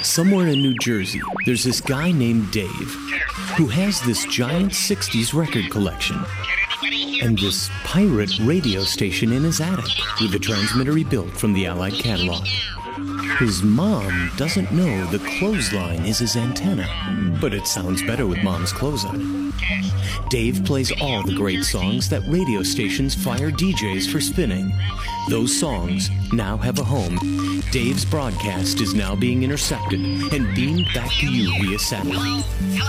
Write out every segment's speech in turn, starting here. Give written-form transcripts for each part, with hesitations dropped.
Somewhere in New Jersey, there's this guy named Dave who has this giant 60s record collection and this pirate radio station in his attic with a transmitter he built from the Allied catalog. His mom doesn't know the clothesline is his antenna, but it sounds better with Mom's clothes on it. Dave plays all the great songs that radio stations fire DJs for spinning. Those songs now have a home. Dave's broadcast is now being intercepted and beamed back to you via satellite.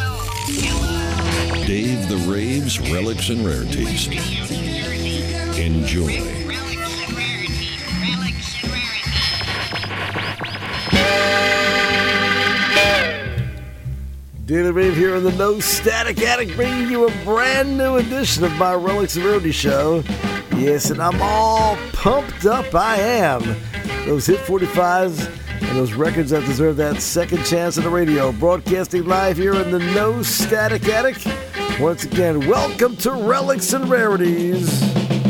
Dave the Rave's Relics and Rarities. Enjoy. Dave the Rave here in the No Static Attic, bringing you a brand new edition of my Relics and Rarities show. Yes, and I'm all pumped up, I am. Those hit 45s and those records that deserve that second chance on the radio. Broadcasting live here in the No Static Attic. Once again, welcome to Relics and Rarities.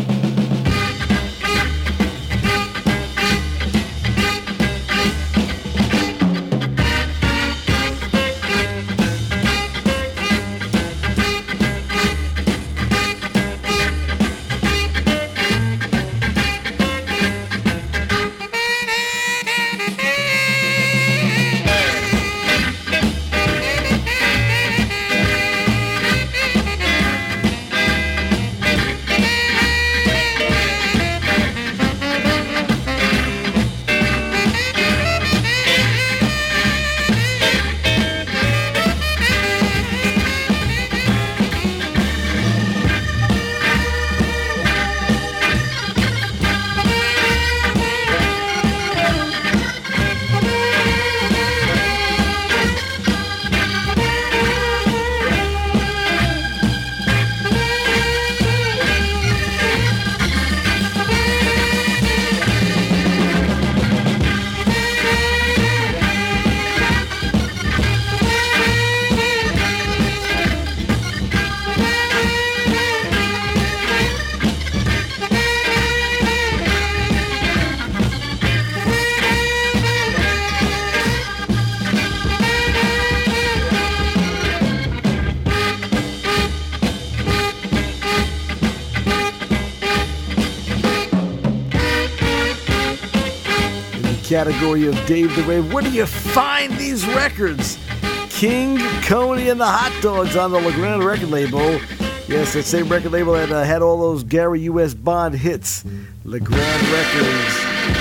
Category of Dave the Rave. Where do you find these records? King, Coney, and the Hot Dogs on the LeGrand record label. Yes, that same record label that had all those Gary U.S. Bond hits. LeGrand Records.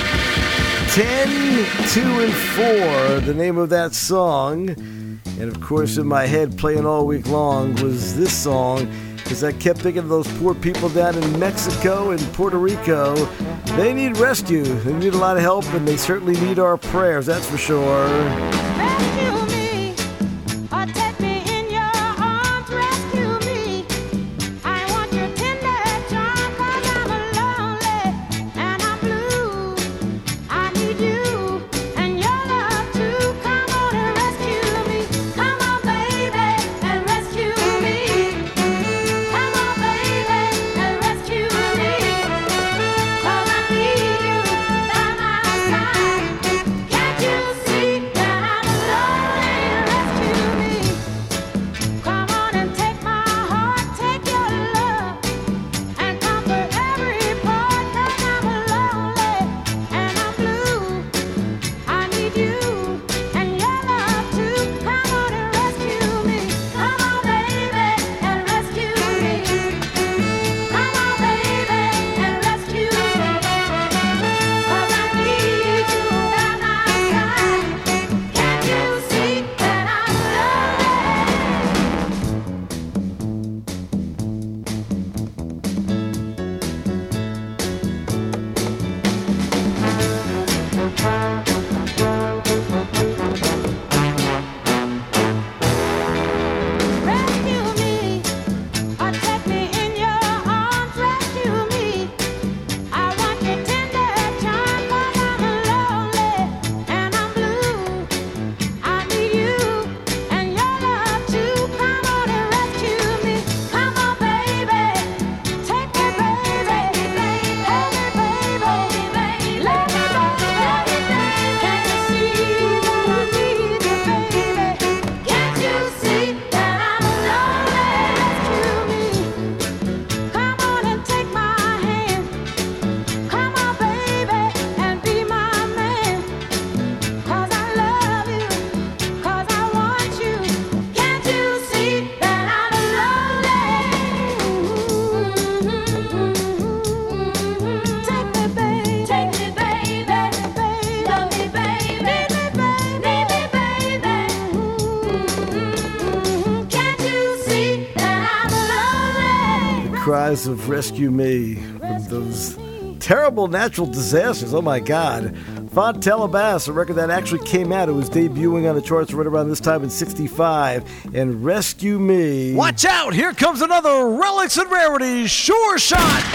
10, 2, and 4, the name of that song. And of course, in my head, playing all week long was this song, because I kept thinking of those poor people down in Mexico and Puerto Rico. They need rescue. They need a lot of help, and they certainly need our prayers, that's for sure. Rescue me, or take me in your arms, rescue me. I want your tender charm, 'cause I'm lonely and I'm blue. I need you and your love too. Come on and rescue me. Come on, baby, and rescue me. Come on, baby, and rescue me. 'Cause I need you by my side. Can't you see that I'm lonely? cries of Rescue Me from those terrible natural disasters. Oh my God. Fontella Bass, a record that actually came out. It was debuting on the charts right around this time in 65. And Rescue Me. Watch out! Here comes another Relics and Rarities Sure Shot!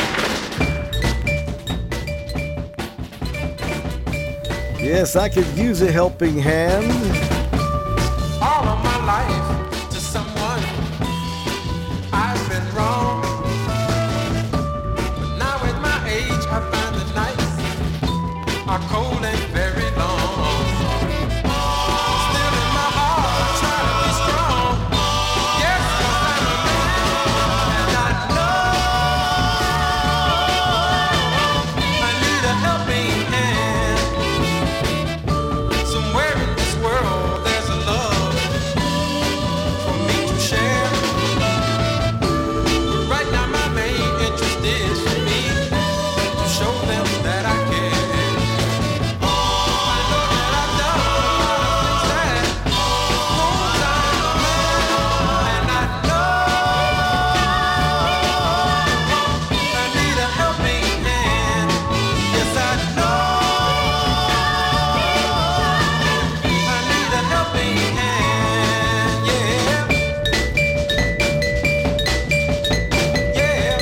Yes, I could use a helping hand. All of my life to someone I've been wrong. But now at my age I find the nights are cold and very long. Still in my heart I try to be strong. Yes, 'cause I'm a man and I know I need a helping hand. Somewhere in this world there's a love for me to share. But right now my main interest is for me to show them that I care. I know that I've done a lot of things that won't I'm a man, and I know I need a helping hand. Yes, I know I need a helping hand. Yeah, yeah.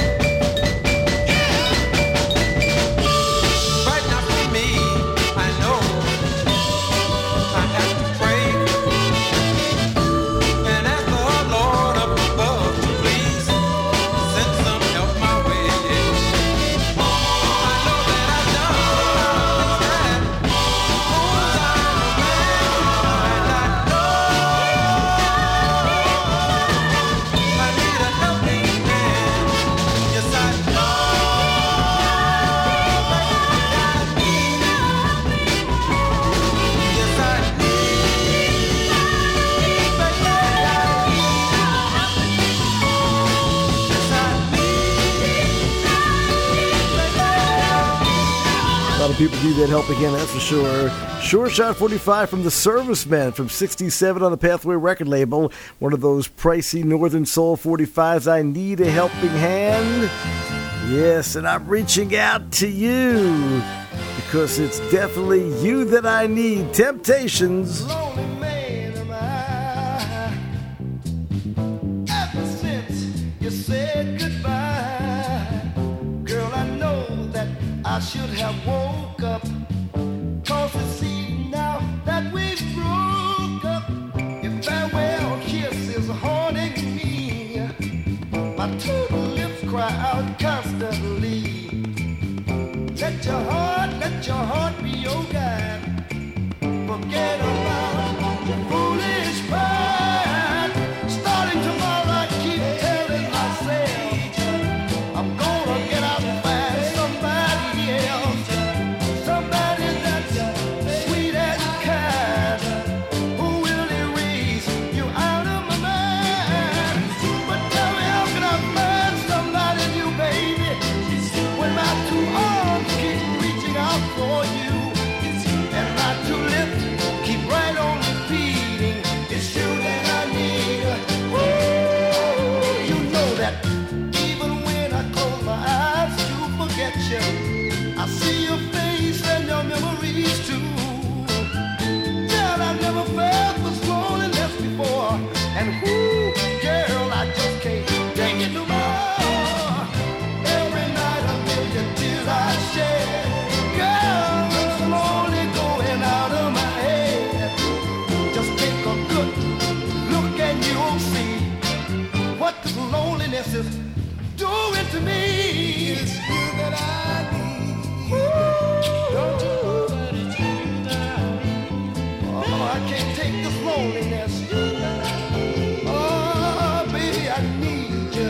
Right now for me, I know I have to pray and ask the Lord up above to please send some help my way. I know that I've done a lot of things that proves I'm a man, and I know I need a helping hand. Yes, I know. Yes, I A lot of people need that help again, that's for sure. Sure Shot 45 from The Servicemen from 67 on the Pathway record label. One of those pricey Northern Soul 45s. I need a helping hand. Yes, and I'm reaching out to you because it's definitely you that I need. Temptations. Lonely man am I. Ever since you said goodbye, girl, I know that I should have woke up. 'Cause it seems now that we broke up. Your farewell kiss is haunting me. My two lips cry out constantly. Let your heart be your guide. Forget about your foolish pride. Starting tomorrow, I keep telling myself I'm gonna get out and find somebody else, somebody that's sweet and kind, who will erase you out of my mind. But tell me, how can I find somebody new, baby, when my two arms keep reaching out for you, and my two lips keep right on repeating, it's you that I need. Oh, you know that even when I close my eyes to forget you, I see your face and your memories too. Girl, I never felt this loneliness before, and whoo, girl, I just can't take it no more. Every night a million tears I shed. Girl, it's slowly going out of my head. Just take a good look and you'll see what this loneliness is doing to me. It's you that I need. Don't you know that it's you that I need? Oh, I can't take this loneliness. Oh, baby, I need you.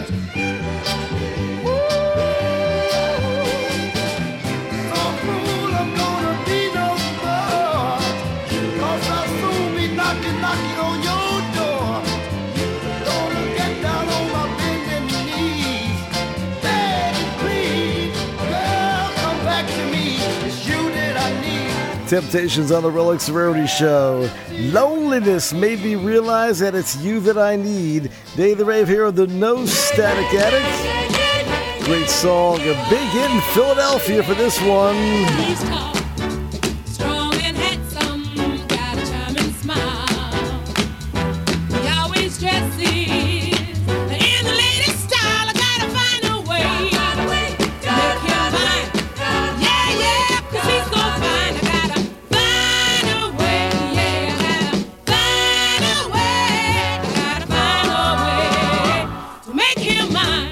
So cruel, I'm gonna be no more. 'Cause I'll soon be knocking on your door. Gonna get down on my bending knees. Beg and plead, girl, come back to me. It's you that I need. Temptations on the Relics Rarity Show. Loneliness made me realize that it's you that I need. Day the Rave here of the No Static Addict. Great song, a big hit in Philadelphia for this one. He's tall, strong and handsome, got a charming smile. He always dresses in the latest style. I gotta find a way to make him mine. Yeah, yeah, 'cause he's so fine. I gotta find a way, yeah, I gotta find a way. I gotta find a way to make him mine.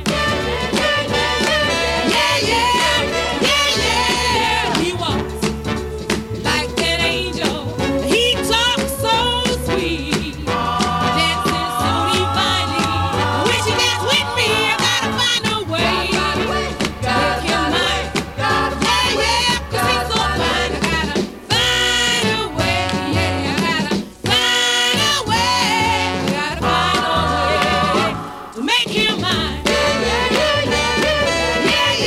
Yeah, yeah, yeah, yeah. He walks like an angel. He talks so sweet. Dances so divinely. I wish he danced with me. I gotta find a way to make him mine. Yeah, yeah, 'cause he's so fine. I gotta find a way. Yeah, I gotta find a way. I gotta find a way to make him mine. Yeah, yeah, yeah,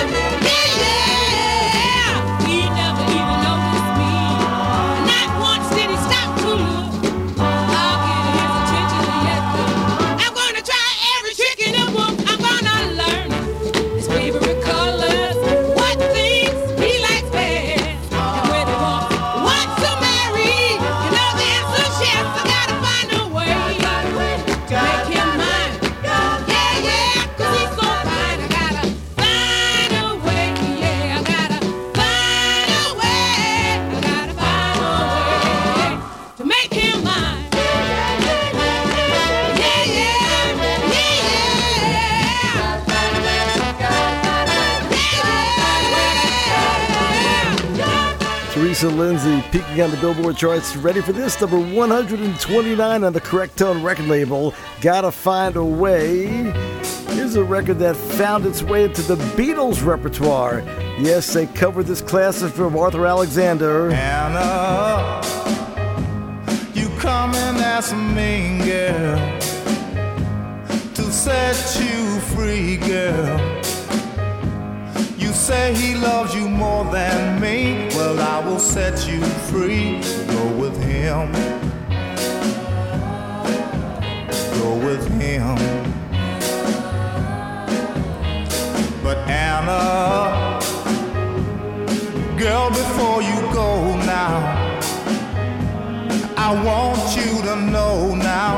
yeah. He never even noticed me. Not once did he stop to look. I'll get his attention yet. I'm gonna try every trick in the book. I'm gonna learn his favorite colors, what things he likes best, and when he wants to marry. You know the answer's yes. I gotta find a way to make him mine. Yeah, yeah, 'cause he's so fine. I gotta find a way. Yeah, I gotta find a way. I gotta find a way to make him mine. Yeah, yeah, yeah. Teresa Lindsay peaking on the Billboard charts. Ready for this? Number 129 on the Correct Tone record label. Gotta Find a Way. Here's a record that found its way into the Beatles repertoire. Yes, they covered this classic from Arthur Alexander. Anna, you come and ask me, girl, to set you free, girl. You say he loves you more than me. Well, I will set you free. Go with him. Go with him. But Anna, girl, before you go now, I want you to know now,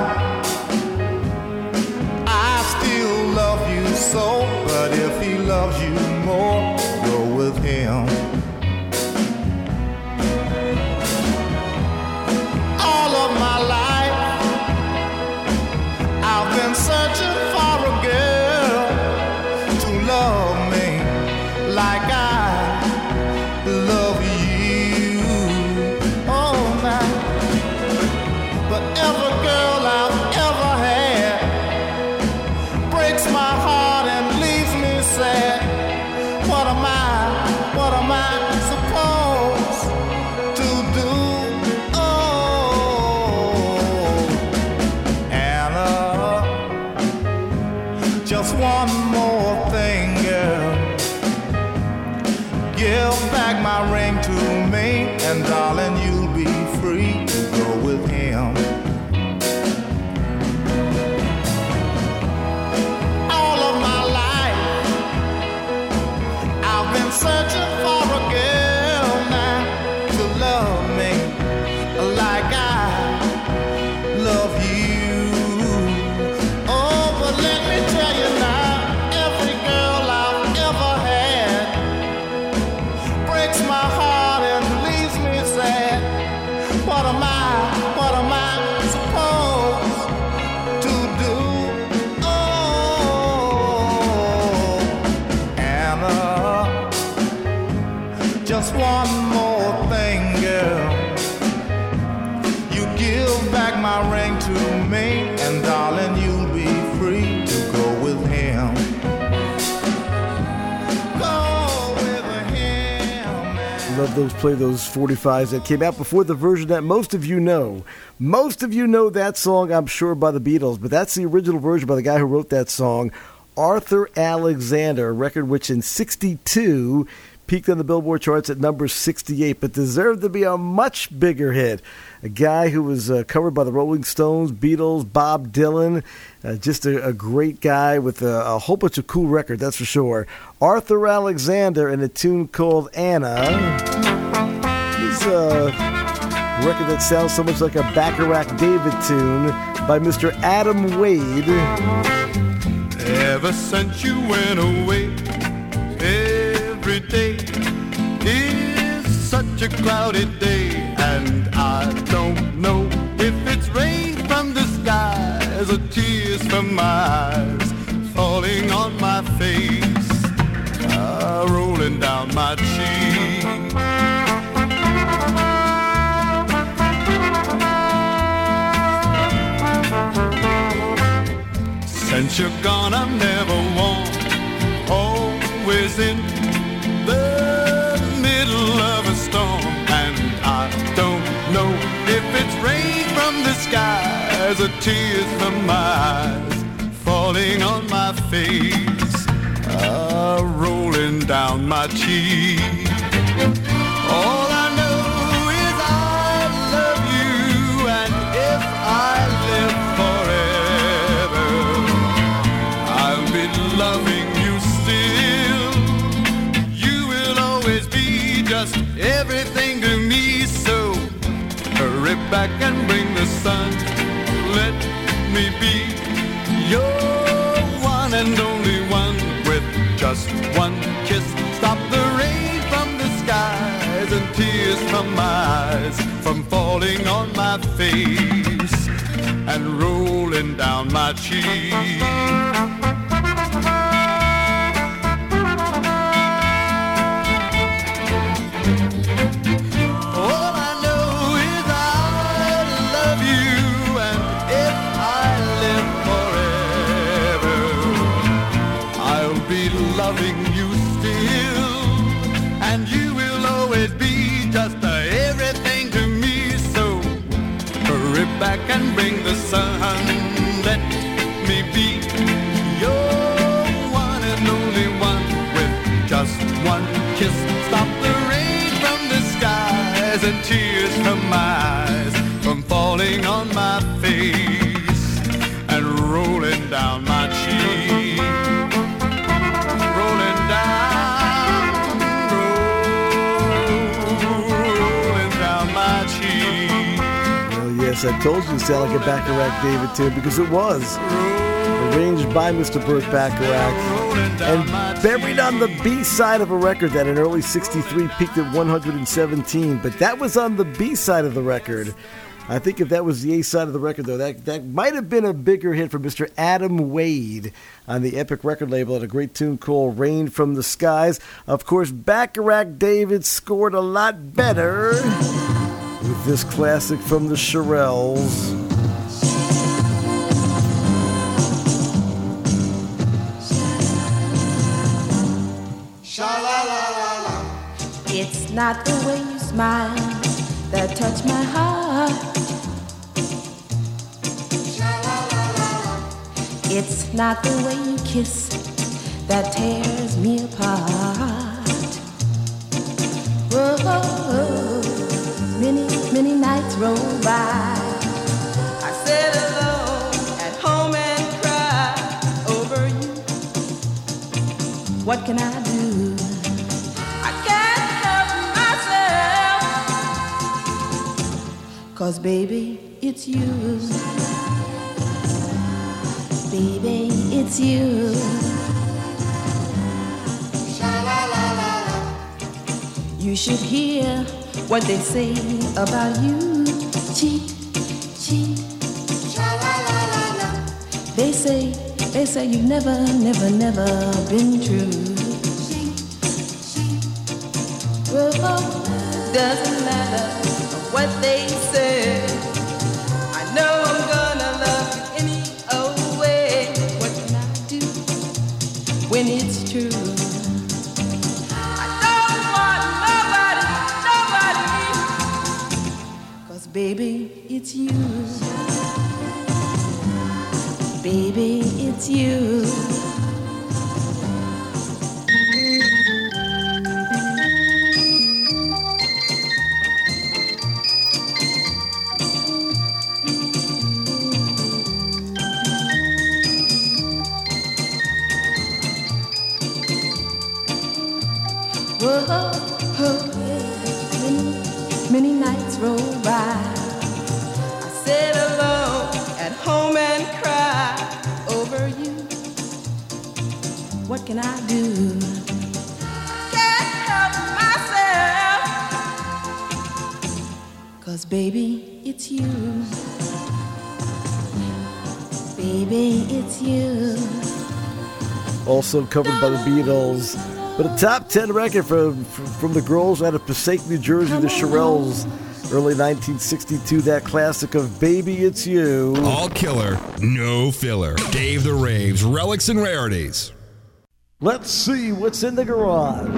I still love you so. But if he loves you more, go with him. All of my life, I've been searching for a girl to love me like I love you. Oh, man. But every girl I've ever had breaks my heart and leaves me sad. What am I supposed to do? Oh, Anna, just one more thing, girl. Give back my ring to me, and darling, you'll be free to go with him. All of my life, I've been searching for a girl now to love me like I love you. Oh, but let me tell you now, every girl I've ever had breaks my heart and leaves me sad. What am I supposed to do? Oh, Anna, just one more thing, girl. You give back my ring to me, and darling, you'll be free to go with him. Go with him. Love those play those 45s that came out before the version that most of you know. Most of you know that song, I'm sure, by the Beatles, but that's the original version by the guy who wrote that song, Arthur Alexander, a record which in '62 peaked on the Billboard charts at number 68, but deserved to be a much bigger hit. A guy who was covered by the Rolling Stones, Beatles, Bob Dylan, just a great guy with a whole bunch of cool records, that's for sure. Arthur Alexander in a tune called Anna. This is a record that sounds so much like a Bacharach David tune by Mr. Adam Wade. Ever since you went away, every day is such a cloudy day, and I don't know if it's rain from the skies or tears from my eyes falling on my face, rolling down my cheek. Since you're gone, I'm never warm, always in the middle of a storm, and I don't know if it's rain from the skies or tears from my eyes falling on my face, rolling down my cheek. All I know is I love you, and if I live forever, I'll be loving you still. You will always be just everything to me, so hurry back and bring the sun. Let me be your one and only one. With just one kiss, stop the rain from the skies and tears from my eyes from falling on my face and rolling down my cheek. All I know is I love you, and if I live forever, I'll be loving you still, and you will always be just everything to me, so hurry back and bring the sun. Let me be your one and only one. With just one kiss, stop the rain from the skies and tears from my eyes from falling on my face and rolling down my cheek. Rolling down my cheek. Well, yes, I told you it sounded like a Bacharach David tune, because it was. Arranged by Mr. Burt Bacharach and buried on the B-side of a record that in early 63 peaked at 117, but that was on the B-side of the record. I think if that was the A-side of the record, though, that might have been a bigger hit for Mr. Adam Wade on the Epic record label, and a great tune called Rain from the Skies. Of course, Bacharach David scored a lot better with this classic from the Shirelles. It's not the way you smile that touch my heart. It's not the way you kiss that tears me apart. Whoa, many nights roll by. I sit alone at home and cry over you. What can I do? I can't help myself. 'Cause baby, it's you. Baby, it's you. You should hear what they say about you. Cheat, cheat. They say you've never been true. Well, doesn't matter what they say. I know I'm gonna love you any old way. What can I do when it's true? I don't want nobody, 'cause baby, it's you. Baby, it's you. can I do? Can't help myself. 'Cause baby, it's you. Baby, it's you. Also covered by the Beatles. But a top 10 record from the girls out of Passaic, New Jersey, the Shirelles. Early 1962, that classic of Baby, It's You. All killer, no filler. Dave the Raves, Relics and Rarities. Let's see what's in the garage.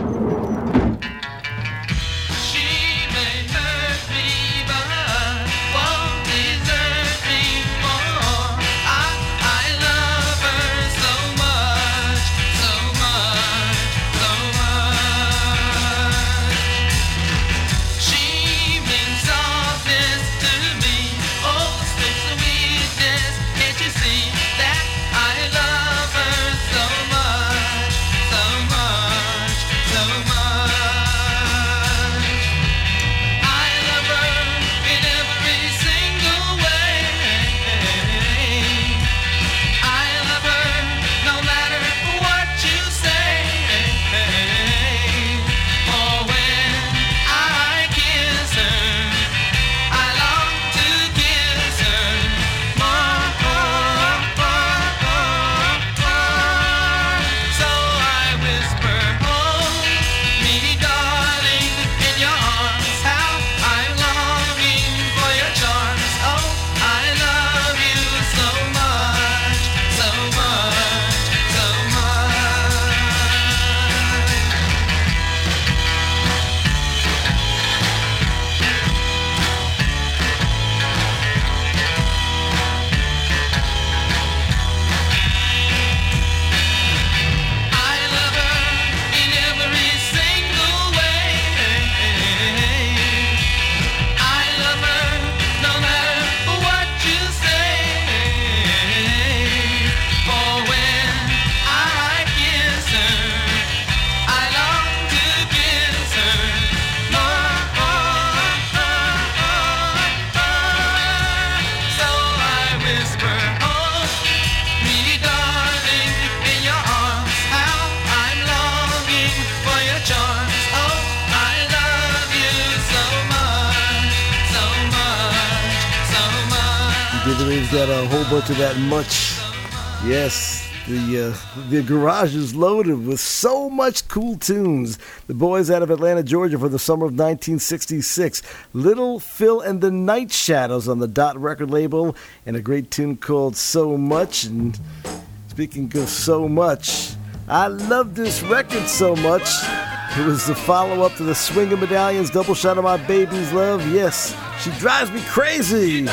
We've got a whole bunch of that much. Yes, the garage is loaded with so much cool tunes. The boys out of Atlanta, Georgia for the summer of 1966. Little Phil and the Night Shadows on the Dot record label, and a great tune called So Much. And speaking of so much, I love this record so much. It was the follow-up to the Swingin' Medallions Double Shot of My Baby's Love. Yes, she drives me crazy.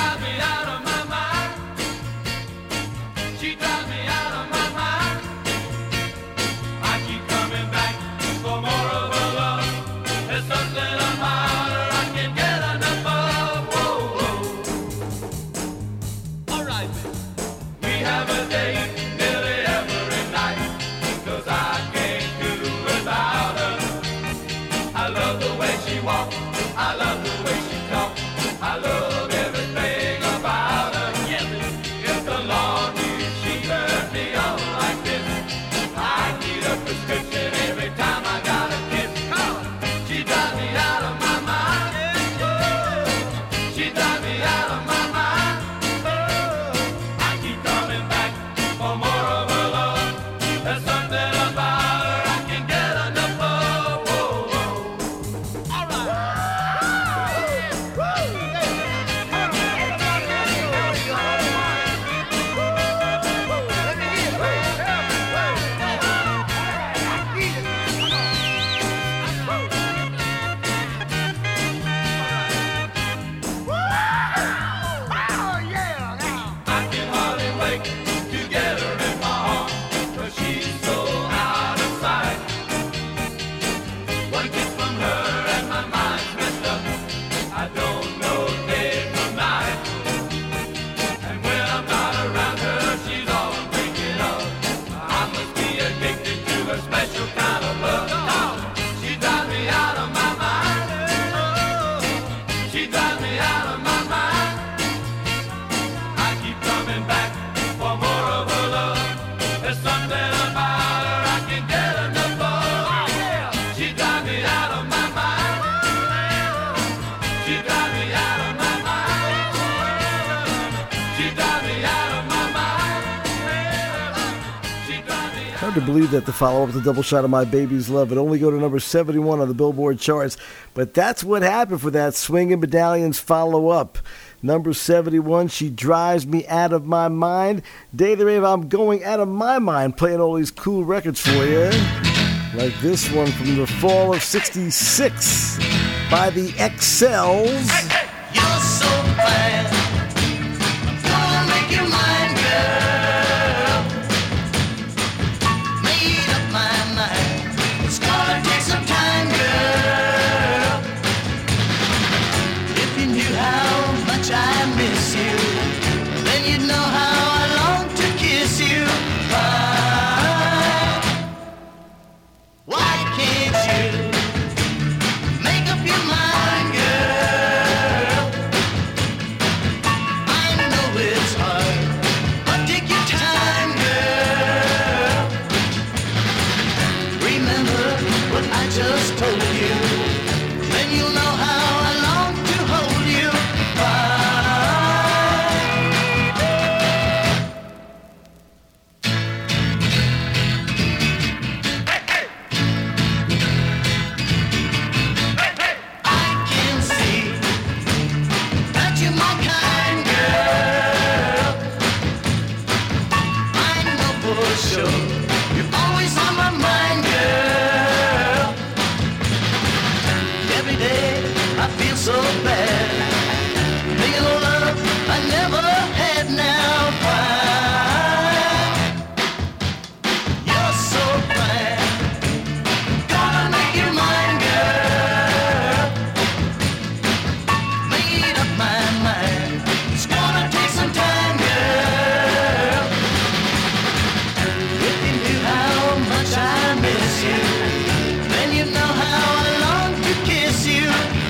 Hard to believe that the follow-up to Double Shot of My Baby's Love would only go to number 71 on the Billboard charts, but that's what happened for that Swingin' Medallions follow-up. Number 71, She Drives Me Out of My Mind. Day of the Rave, I'm going out of my mind playing all these cool records for you. Like this one from the fall of 66 by the Excels. You're so fine. I'm gonna make you mine, girl. Made up my mind. It's gonna take some time, girl. If you knew how much I miss you, then you'd know how I long to kiss you. Why can't you make up your mind, girl? I know it's hard, but take your time, girl. Remember what I just told you, then you'll know how I long to hold you. I can see that you're my kind, girl. I know for sure you're always on my mind, girl. Every day I feel so bad, thinking of love I never had now. Why? You're so fine, gonna make you mine, girl. Made up my mind, it's gonna take some time, girl. If you knew how much I miss you, then you'd know how I long to kiss you.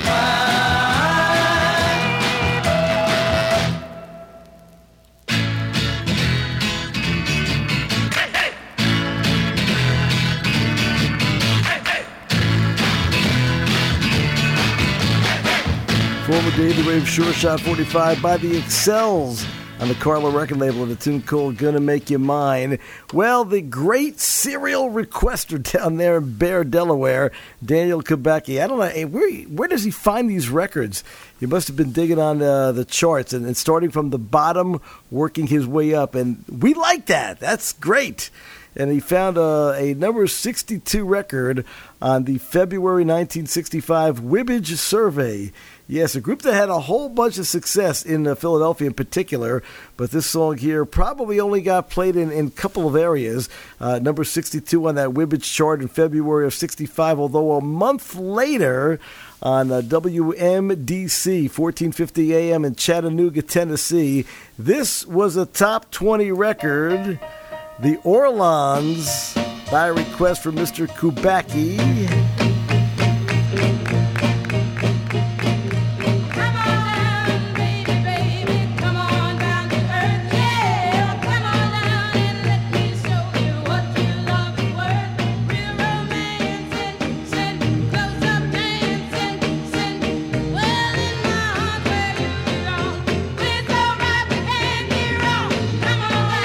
Former Day of the Rave Sure Shot 45 by the Excels on the Carla record label, and a tune called Gonna Make You Mine. Well, the great serial requester down there in Bear, Delaware, Daniel Kubacki. I don't know, where does he find these records? He must have been digging on the charts and starting from the bottom, working his way up. And we like that. That's great. And he found a number 62 record on the February 1965 Wibbage Survey. Yes, a group that had a whole bunch of success in Philadelphia in particular, but this song here probably only got played in a couple of areas. Number 62 on that Wibbage chart in February of 65, although a month later on WMDC, 1450 AM in Chattanooga, Tennessee, this was a top 20 record. The Orlons, by request from Mr. Kubacki.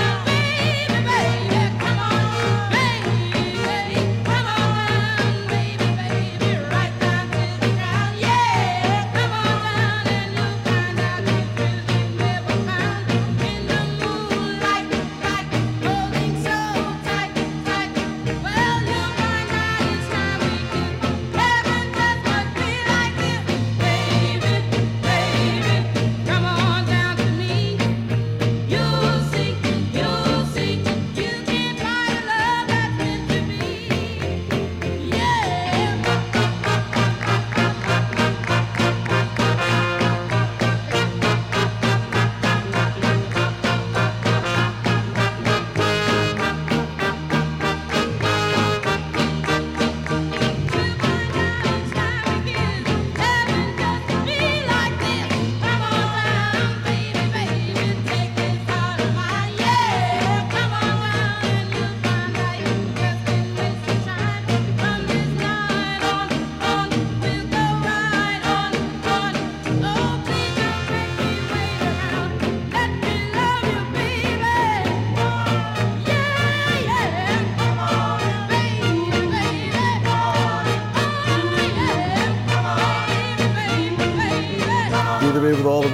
Baby,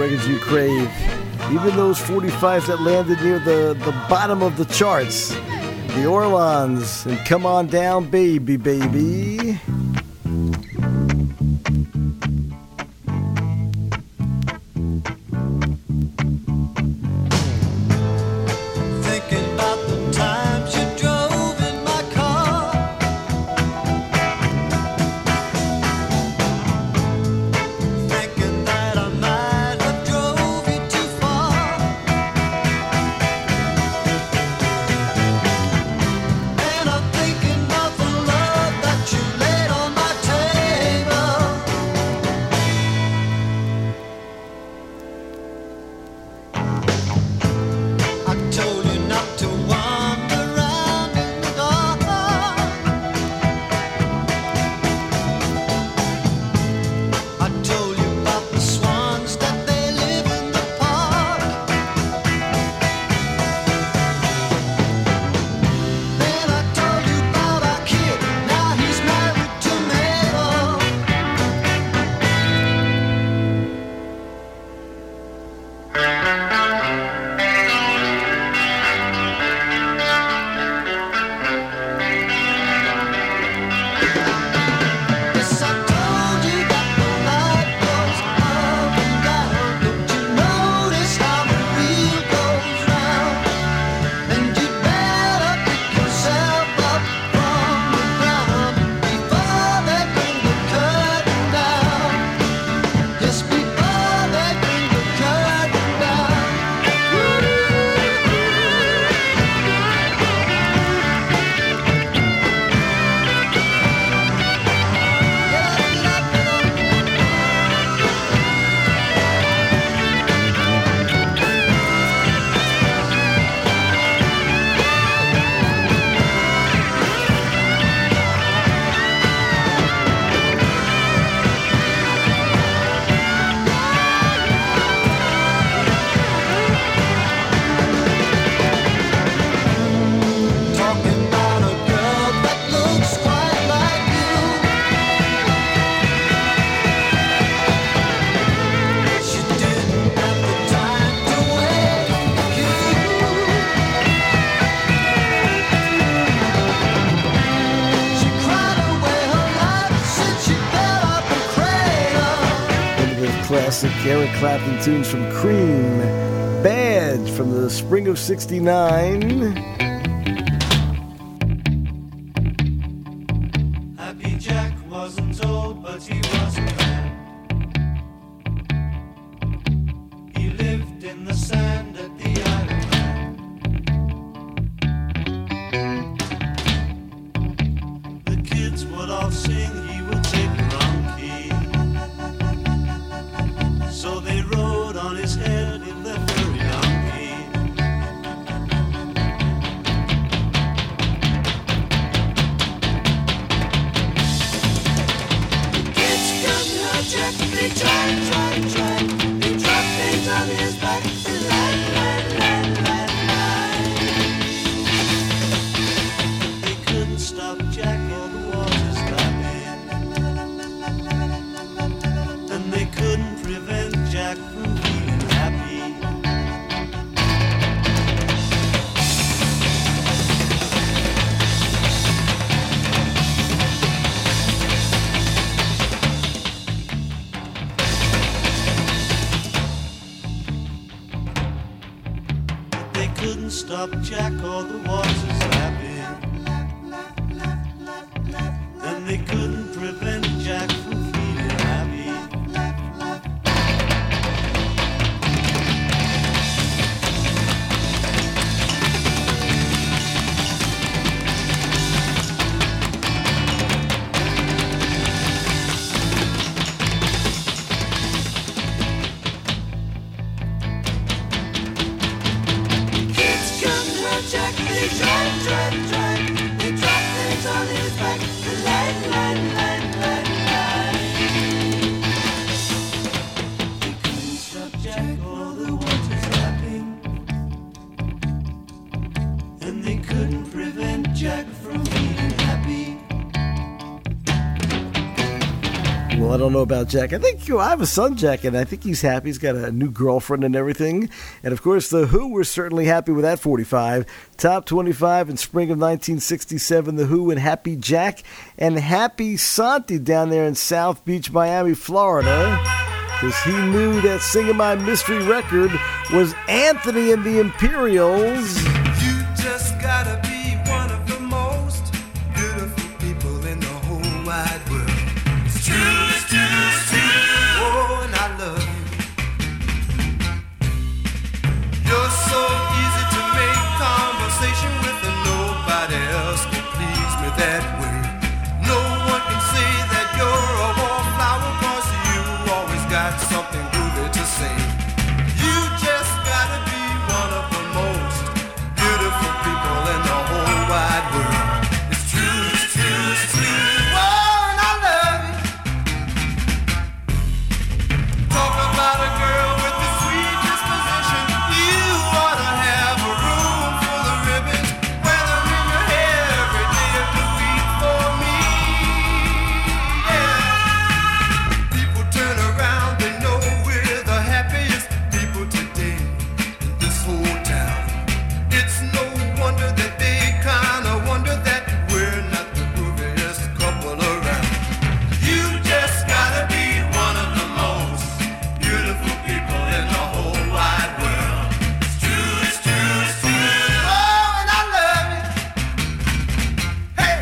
records you crave. Even those 45s that landed near the bottom of the charts. The Orlons and Come On Down, Baby, Baby. Thinking about the times you drove in my car. Thinking that I might have drove you too far. And I'm thinking of the love that you laid on my table. I told you not to wander around in the dark. I told you about the swans that they live in the park. Then I told you about our kid. Now he's married to Mabel. Yes, I told you that the night goes up and down. Don't you notice how the wheel goes round? And you better pick yourself up from the ground before they bring the curtain down. Just before they bring the curtain down. Talking about a girl that looks quite like you. She didn't have the time to wait for you. She cried away her life since she fell out the cradle. One of the classic Eric Clapton tunes from Cream. Bad from the spring of '69. Happy Jack wasn't old, but he was a man. He lived in the sand at the island. The kids would all sing, he would take the wrong key. So they rode on his head in their furry donkey. Kids come to her Jack, they try. They drop things on his back, they lie. They couldn't stop Jack or the waters lapping. And they couldn't prevent Jack from feeling happy. They couldn't stop Jack or the waters lapping. And they couldn't prevent Jack from feeling happy. Kids come to her Jack, they try. They drop things on his back, they lie. They couldn't stop Jack or the waters lapping. And they couldn't prevent Jack from feeling happy. Well, I don't know about Jack. I think I have a son, Jack, and I think he's happy. He's got a new girlfriend and everything. And, of course, The Who were certainly happy with that 45. Top 25 in spring of 1967, The Who and Happy Jack and Happy Santi down there in South Beach, Miami, Florida. Because he knew that Singing My Mystery record was Anthony and the Imperials. You just gotta be one of the most beautiful people in the whole wide world. It's true, it's true, it's true. Oh, and I love you. You're so easy to make conversation with, and nobody else can please me that way. No one can say that you're a wallflower, 'cause you always got something groovy to say. You just gotta be one of the most beautiful people in the whole wide world. It's true, it's true, it's true. Oh, and I love you. Talk about a girl with a sweet disposition. You ought to have a room full of ribbons, wear them in your hair every day of the week for me. Yeah. People turn around, they know we're the happiest people today in this whole town. It's no wonder that they kinda wonder that we're not the grooviest couple around. You just gotta be one of the most beautiful people in the whole wide world. It's true, it's true, it's true. Oh, and I love you. Hey!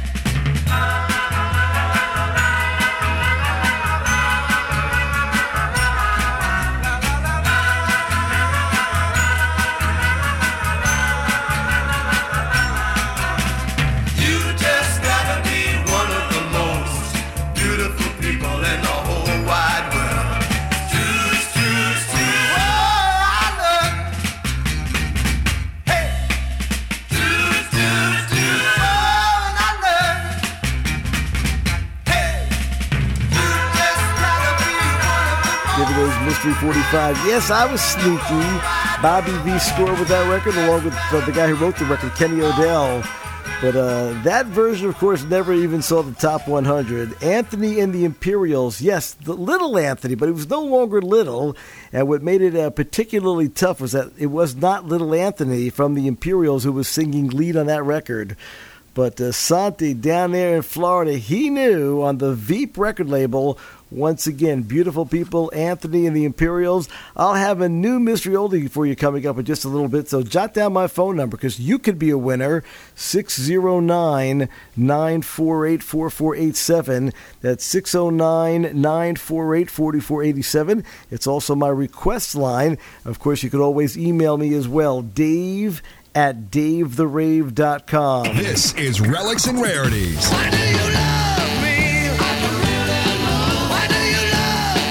You just gotta be one of the most beautiful people in the whole wide world. It's true, it's true, it's true. Oh, I love you. Hey! True, it's true, it's true. Oh, and I love you. Hey! You just gotta be one of the most. Give me those Mystery 45. Yes, I was sneaky. Bobby V scored with that record, along with the guy who wrote the record, Kenny Odell. But that version, of course, never even saw the top 100. Anthony and the Imperials, yes, the little Anthony, but he was no longer little. And what made it particularly tough was that it was not little Anthony from the Imperials who was singing lead on that record. But Santi down there in Florida, he knew on the Veep record label, once again, beautiful people, Anthony and the Imperials. I'll have a new mystery oldie for you coming up in just a little bit, so jot down my phone number because you could be a winner, 609-948-4487. That's 609-948-4487. It's also my request line. Of course, you could always email me as well, dave@davetherave.com. This is Relics and Rarities. Why do you love me? Why do you love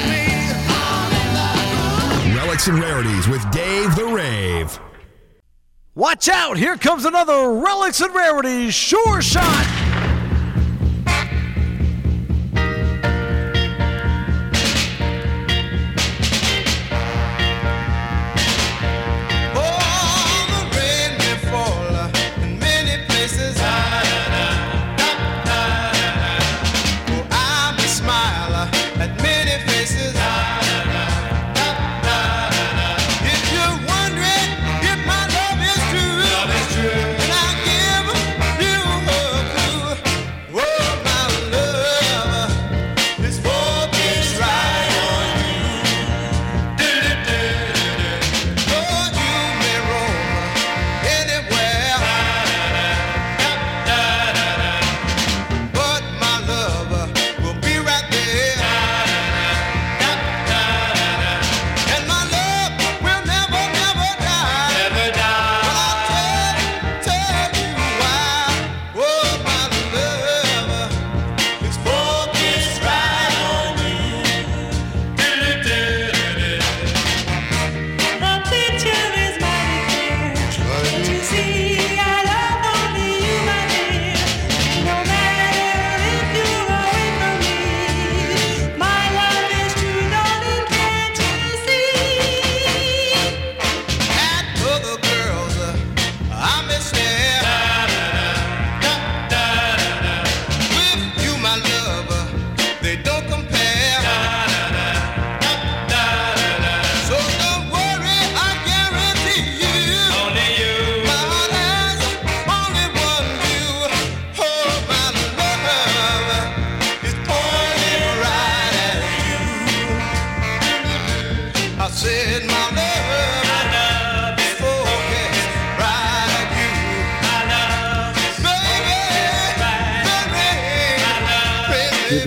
me? Relics and Rarities with Dave the Rave. Watch out! Here comes another Relics and Rarities Sure Shot! Oh, the rain may fall in many places. Oh, I may smile at many faces. If you're wondering if my love is true, then I'll give you a clue.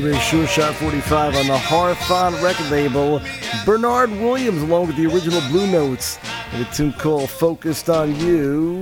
legendary Sure Shot 45 on the Hawthorne record label. Bernard Williams along with the original Blue Notes and a tune called Focused on You.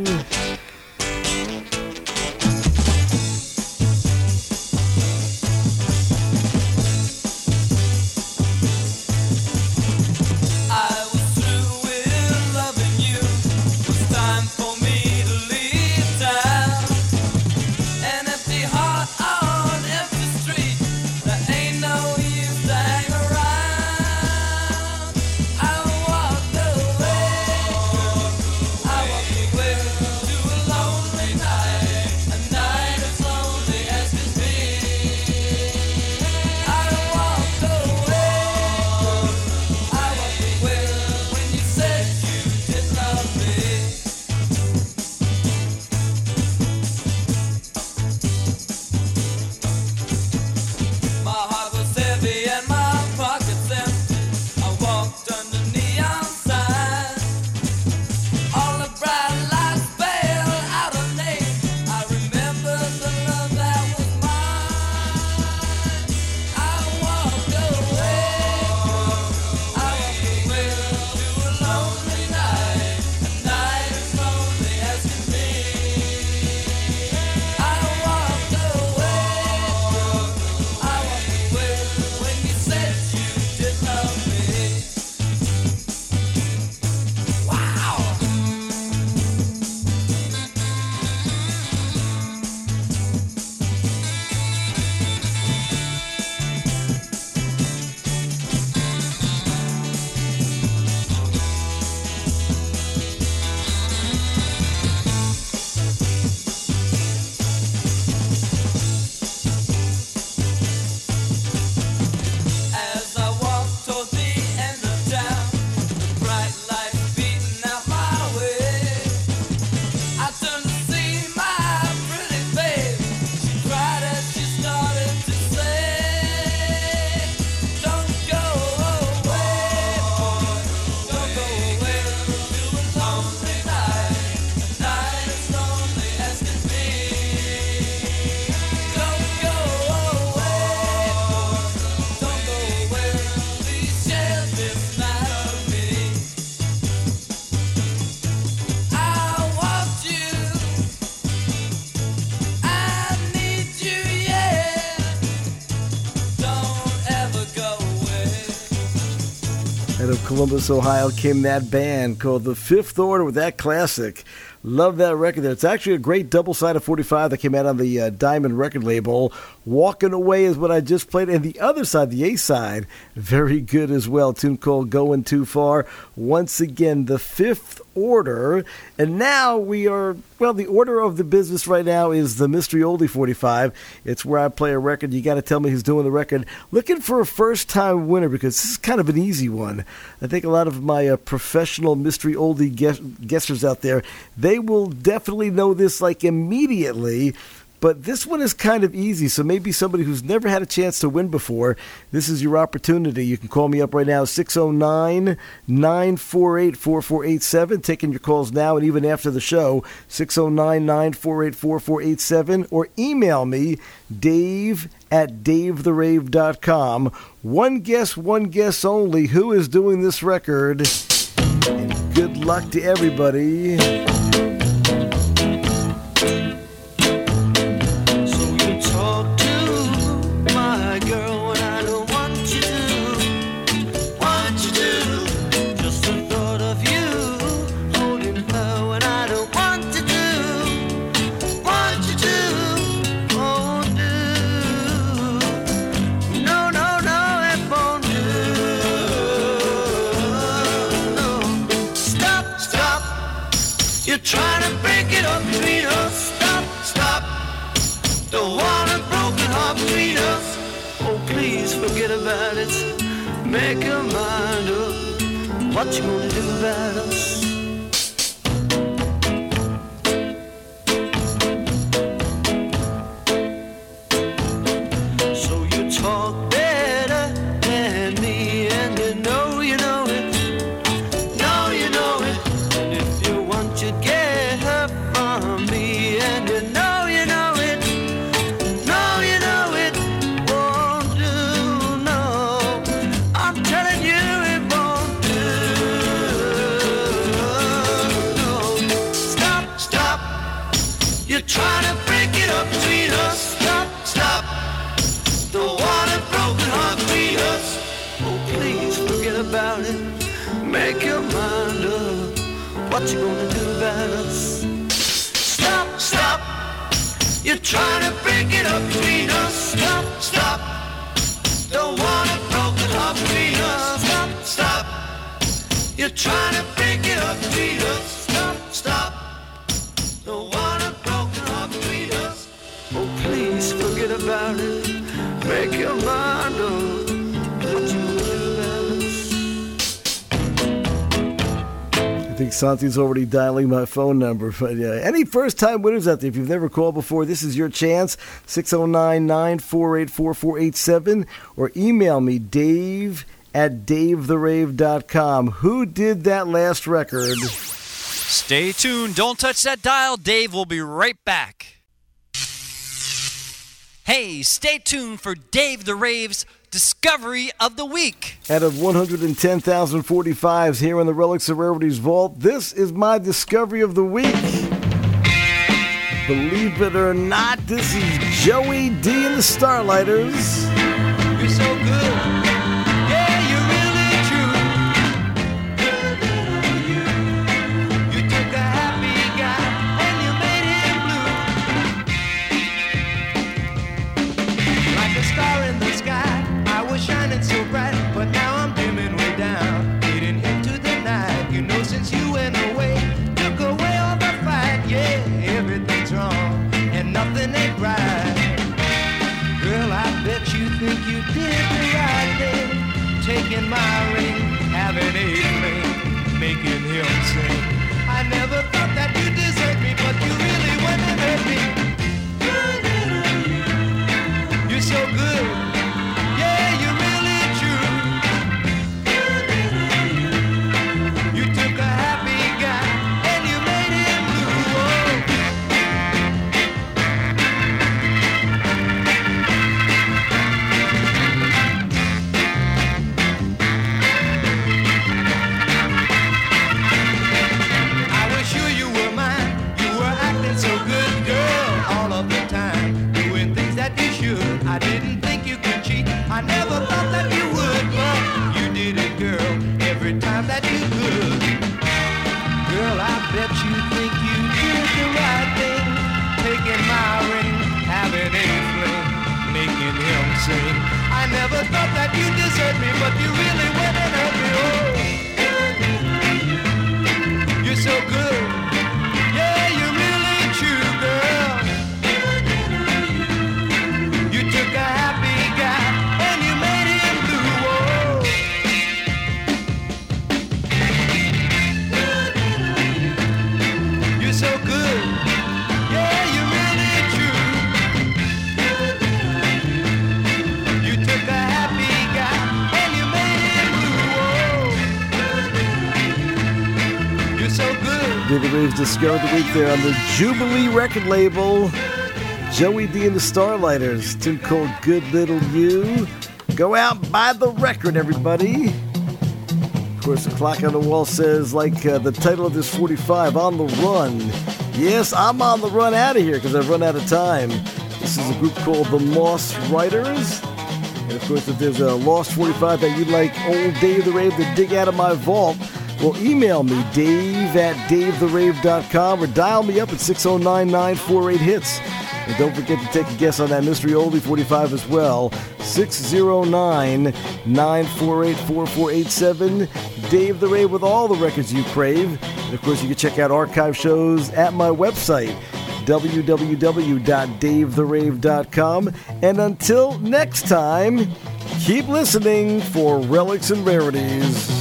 Out of Columbus, Ohio, came that band called The Fifth Order with that classic. Love that record there. It's actually a great double-sided 45 that came out on the Diamond record label. Walking Away is what I just played. And the other side, the A-side, very good as well. A tune called Going Too Far. Once again, The Fifth Order. And now we are, well, the order of the business right now is the Mystery Oldie 45. It's where I play a record. You got to tell me who's doing the record. Looking for a first-time winner because this is kind of an easy one. I think a lot of my professional Mystery Oldie guessers out there, they will definitely know this like immediately. But this one is kind of easy, so maybe somebody who's never had a chance to win before, this is your opportunity. You can call me up right now, 609-948-4487, taking your calls now and even after the show, 609-948-4487, or email me, dave@davetherave.com. One guess only. Who is doing this record? And good luck to everybody. Trying to break it up between us. Stop. Don't want a broken heart between us. Oh, please forget about it. Make your mind up. What you gonna do about us? So you talk better than me, and you know it. No, you know it. And if you want, you get her from me, and you know it. No, you know it won't do. What you gonna do about us? Stop, stop. You're trying to break it up between us. Stop, stop. Don't want a broken heart between us. Stop, stop. You're trying to break it up between us. Stop, stop. Don't want a broken heart between us. Oh, please forget about it. Make your mind up. What you gonna do about us? I think Santi's already dialing my phone number. But any first-time winners out there, if you've never called before, this is your chance. 609-948-4487. Or email me, dave@davetherave.com. Who did that last record? Stay tuned. Don't touch that dial. Dave will be right back. Hey, stay tuned for Dave the Rave's Discovery of the Week. Out of 110,045s here in the Relics and Rarities Vault, this is my Discovery of the Week. Believe it or not, this is Joey D and the Starlighters. You're so good. Yeah, you're really true. You took a happy guy and you made him blue. Like a star in the sky, I was shining so bright, but now I'm dimming way down, fading into the night. You know, since you went away, took away all the fight. Yeah, everything's wrong and nothing ain't right. Girl, I bet you think you did the right thing, taking my ring, having a fling, making him sing. I never thought that you deserved me, but you really went and hurt me. You're so good, yeah, you're really true. You took a happy guy and you made him blue. I was sure you were mine. You were acting so good, girl, all of the time, doing things that you should. I didn't think you could cheat. I never thought that you would, but you did it, girl, every time that you could. Girl, I bet you think you did the right thing, taking my ring, having a fling, making him sing. I never thought that you deserved me, but you really went and hurt me. Oh, you're so good. Yeah, you're really true, girl. You took a happy guy and you made him blue. Oh, you're so good. Yeah, you're really true. You took a happy guy and you made him blue. Oh, you're so good. David Rave's Discovery of the Week there on the Jubilee record label. Joey D and the Starlighters, tune called Good Little You. Go out and buy the record, everybody. Of course, the clock on the wall says, like the title of this 45, On the Run. Yes, I'm on the run out of here because I've run out of time. This is a group called the Moss Riders. And of course, if there's a lost 45 that you'd like old Dave the Rave to dig out of my vault, well, email me, dave@davetherave.com, or dial me up at 609-948-HITS. And don't forget to take a guess on that mystery oldie 45 as well. 609-948-4487. Dave the Rave with all the records you crave. And of course, you can check out archive shows at my website, www.davetherave.com. And until next time, keep listening for Relics and Rarities.